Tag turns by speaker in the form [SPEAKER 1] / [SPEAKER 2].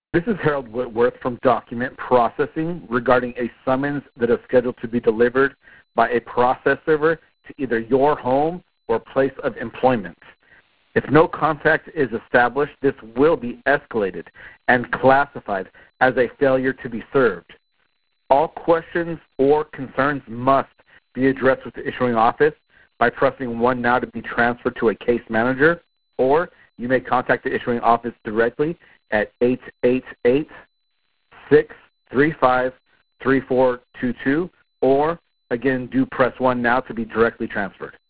[SPEAKER 1] This is Harold Whitworth from Document Processing regarding a summons that is scheduled to be delivered by a process server to either your home or place of employment. If no contact is established, this will be escalated and classified as a failure to be served. All questions or concerns must be addressed with the issuing office by pressing 1 now to be transferred to a case manager, or you may contact the issuing office directly at 888-635-3422, or again, do press 1 now to be directly transferred.